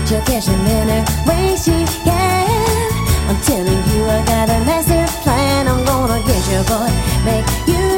she'll catch him in her way she can. I'm telling you, I got a massive plan. I'm gonna get you, boy, make you